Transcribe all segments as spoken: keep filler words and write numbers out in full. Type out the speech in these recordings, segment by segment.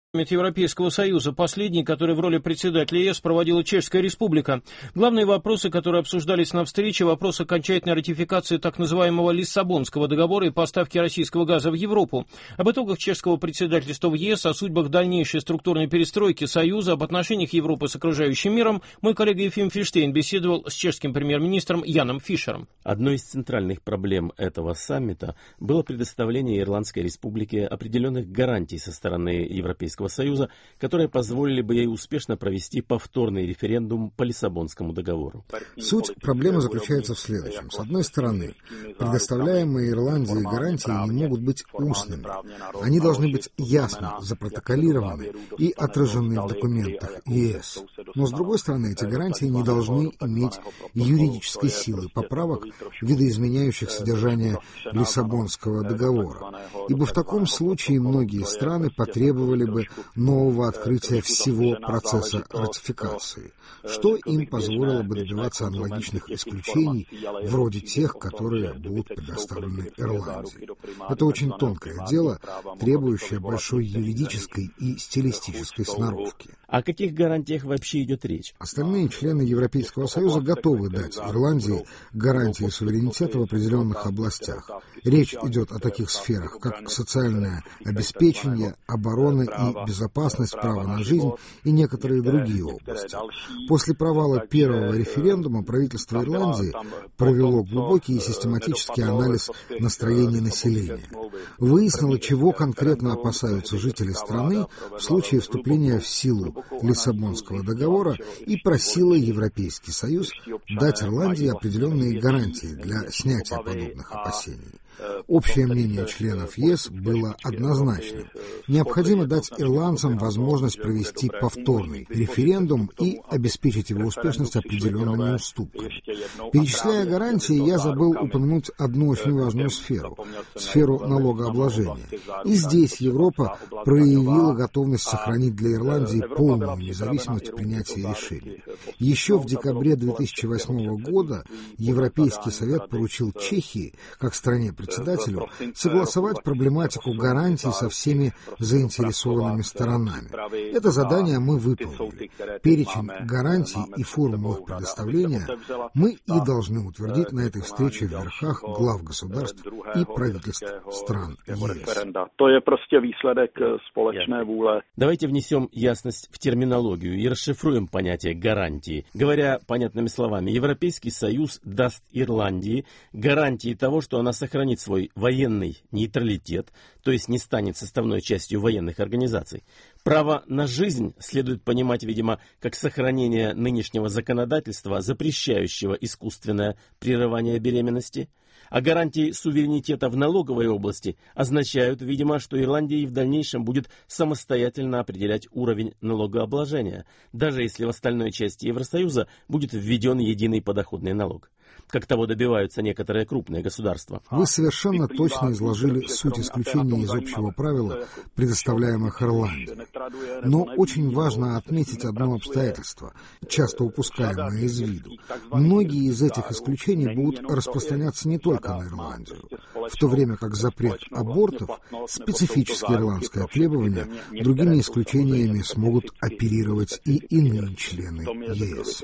Саммит Европейского Союза, последний, который в роли председателя ЕС проводила Чешская Республика. Главные вопросы, которые обсуждались на встрече, вопрос окончательной ратификации так называемого Лиссабонского договора и поставки российского газа в Европу. Об итогах чешского председательства в ЕС, о судьбах дальнейшей структурной перестройки Союза, об отношениях Европы с окружающим миром мой коллега Ефим Фиштейн беседовал с чешским премьер-министром Яном Фишером. Одной из центральных проблем этого саммита было предоставление Ирландской Республике определенных гарантий со стороны Европейского Союза, которые позволили бы ей успешно провести повторный референдум по Лиссабонскому договору. Суть проблемы заключается в следующем. С одной стороны, предоставляемые Ирландии гарантии не могут быть устными. Они должны быть ясно запротоколированы и отражены в документах ЕС. Но с другой стороны, эти гарантии не должны иметь юридической силы поправок, видоизменяющих содержание Лиссабонского договора. Ибо в таком случае многие страны потребовали бы нового открытия всего процесса ратификации, что им позволило бы добиваться аналогичных исключений, вроде тех, которые будут предоставлены Ирландии. Это очень тонкое дело, требующее большой юридической и стилистической сноровки. О каких гарантиях вообще идет речь? Остальные члены Европейского Союза готовы дать Ирландии гарантии суверенитета в определенных областях. Речь идет о таких сферах, как социальное обеспечение, оборона и безопасность, право на жизнь и некоторые другие области. После провала первого референдума правительство Ирландии провело глубокий и систематический анализ настроений населения. Выяснило, чего конкретно опасаются жители страны в случае вступления в силу Лиссабонского договора, и просило Европейский Союз дать Ирландии определенные гарантии для снятия подобных опасений. Общее мнение членов ЕС было однозначным. Необходимо дать ирландцам возможность провести повторный референдум и обеспечить его успешность определенными уступками. Перечисляя гарантии, я забыл упомянуть одну очень важную сферу – сферу налогообложения. И здесь Европа проявила готовность сохранить для Ирландии полную независимость в принятии решений. Еще в декабре две тысячи восьмого года Европейский Совет поручил Чехии, как стране председателю, согласовать проблематику гарантий со всеми заинтересованными сторонами. Это задание мы выполнили. Перечень гарантий и форму их предоставления мы и должны утвердить на этой встрече в верхах глав государств и правительств стран ЕС. Давайте внесем ясность в терминологию и расшифруем понятие гарантии. Говоря понятными словами, Европейский Союз даст Ирландии гарантии того, что она сохранит свой военный нейтралитет, то есть не станет составной частью военных организаций. Право на жизнь следует понимать, видимо, как сохранение нынешнего законодательства, запрещающего искусственное прерывание беременности. А гарантии суверенитета в налоговой области означают, видимо, что Ирландия и в дальнейшем будет самостоятельно определять уровень налогообложения, даже если в остальной части Евросоюза будет введен единый подоходный налог, как того добиваются некоторые крупные государства. Вы совершенно точно изложили суть исключений из общего правила, предоставляемых Ирландии. Но очень важно отметить одно обстоятельство, часто упускаемое из виду. Многие из этих исключений будут распространяться не только на Ирландию, в то время как запрет абортов, специфическое ирландское требование, другими исключениями смогут оперировать и иные члены ЕС.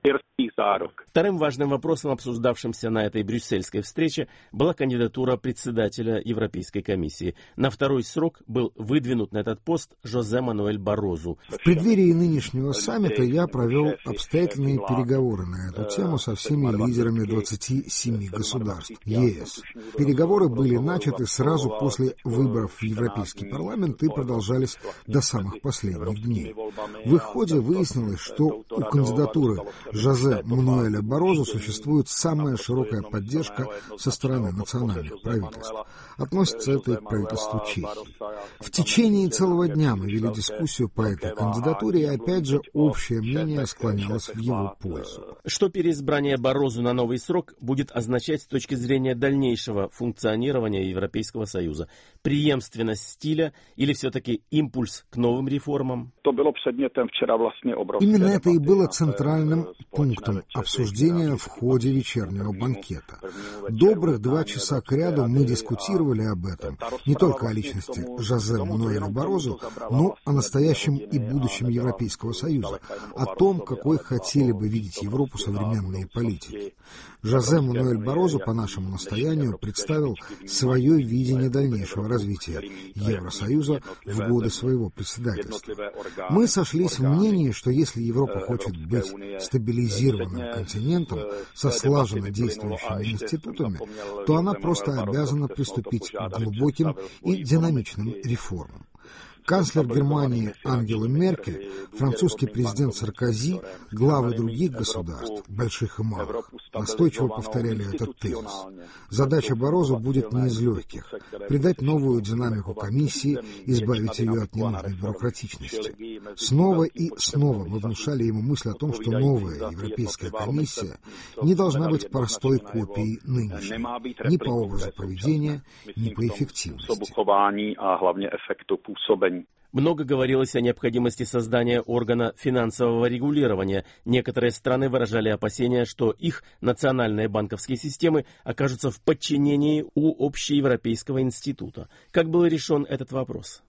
Вторым важным вопросом, обсуждавшимся на этой брюссельской встрече, была кандидатура председателя Европейской комиссии. На второй срок был выдвинут на этот пост Жозе Мануэль Баррозу. В преддверии нынешнего саммита я провел обстоятельные переговоры на эту тему со всеми лидерами двадцати семи государств ЕС. Переговоры были начаты сразу после выборов в Европейский парламент и продолжались до самых последних дней. В их ходе выяснилось, что у кандидатуры Жозе Мануэля Баррозу существует самая широкая поддержка со стороны национальных правительств. Относится это и к правительству Чехии. В течение целого дня мы вели дискуссию по этой кандидатуре, и опять же общее мнение склонялось в его пользу. Что переизбрание Баррозу на новый срок будет означать с точки зрения дальнейшего функционирования Европейского Союза? Преемственность стиля или все-таки импульс к новым реформам? Именно это и было центральным пунктом предметом обсуждения в ходе вечернего банкета. Добрых два часа кряду мы дискутировали об этом, не только о личности Жозе Мануэля Барозу, но о настоящем и будущем Европейского Союза, о том, какой хотели бы видеть Европу современные политики. Жозе Мануэль Барозу по нашему настоянию представил свое видение дальнейшего развития Евросоюза в годы своего председательства. Мы сошлись в мнении, что если Европа хочет быть стабилизированным континентом со слаженно действующими институтами, то она просто обязана приступить к глубоким и динамичным реформам. Канцлер Германии Ангела Меркель, французский президент Саркози, главы других государств, больших и малых, настойчиво повторяли этот тезис. Задача Барозу будет не из легких – придать новую динамику комиссии, избавить ее от ненужной бюрократичности. Снова и снова мы внушали ему мысль о том, что новая Европейская комиссия не должна быть простой копией нынешней, ни по образу поведения, ни по эффективности. Много говорилось о необходимости создания органа финансового регулирования. Некоторые страны выражали опасения, что их национальные банковские системы окажутся в подчинении у общеевропейского института. Как был решен этот вопрос?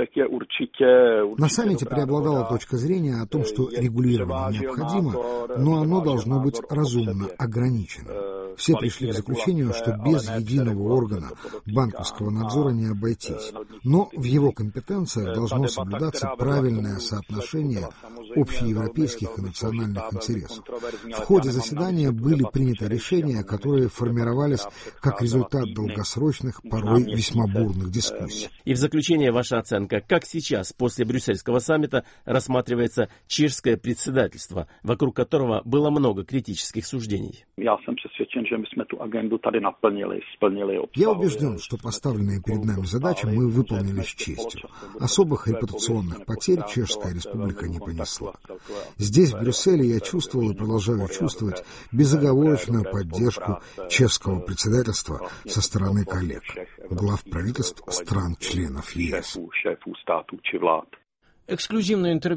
На саммите преобладала точка зрения о том, что регулирование необходимо, но оно должно быть разумно ограничено. Все пришли к заключению, что без единого органа банковского надзора не обойтись, но в его компетенциях должно соблюдаться правильное соотношение общеевропейских и национальных интересов. В ходе заседания были приняты решения, которые формировались как результат долгосрочных, порой весьма бурных дискуссий. И в заключение ваша оценка, как сейчас, после Брюссельского саммита, рассматривается чешское председательство, вокруг которого было много критических суждений? Я убежден, что поставленные перед нами задачи мы выполнили с честью. Особых репутационных потерь Чешская Республика не понесла. Здесь, в Брюсселе, я чувствовал и продолжаю чувствовать безоговорочную поддержку чешского председательства со стороны коллег, глав правительств стран-членов ЕС. Эксклюзивное интервью